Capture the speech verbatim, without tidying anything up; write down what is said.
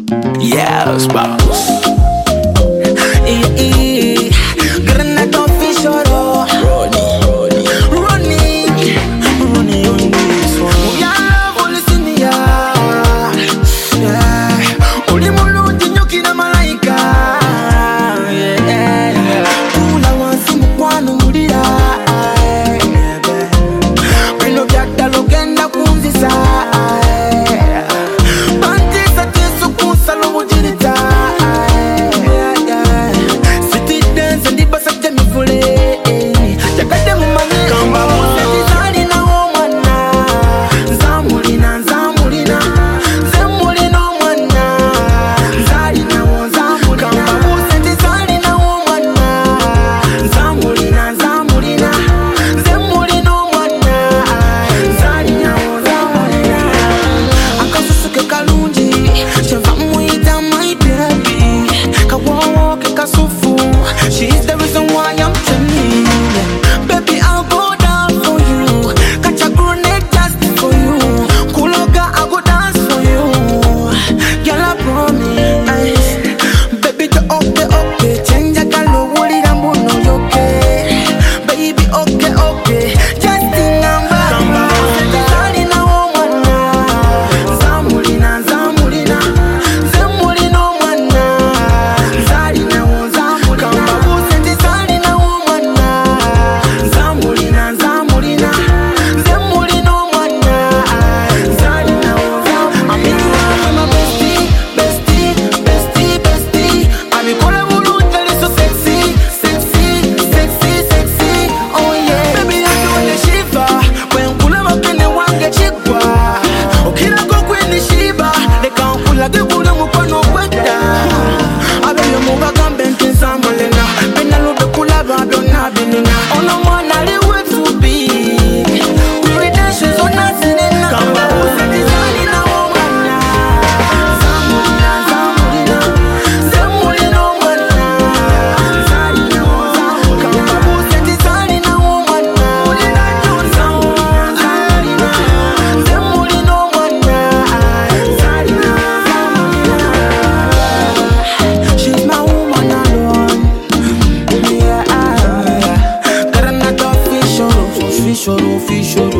Yeah, spouse. Granada official. Ronnie, Ronnie, Ronnie, Ronnie on this one. Yeah, only sing ya. Yeah, only mulungi nyoki na malaika. Yeah, kula wansi mukwano mulira. Bino byadala ogenda kunzisa. Bantisa tisu kusala obugirita. She's the reason why I'm trending. Baby, I'll go down for you. Catch a grenade just for you. Kuloga, I'll go dance for you. Girl, I promise. Baby, to okay, okay. Change a color, what it am no okay. Baby, okay, okay. Just in number. Zamulina, Zamulina, Zamulina, Zamulina, Zarina, Zamulina. Official, official.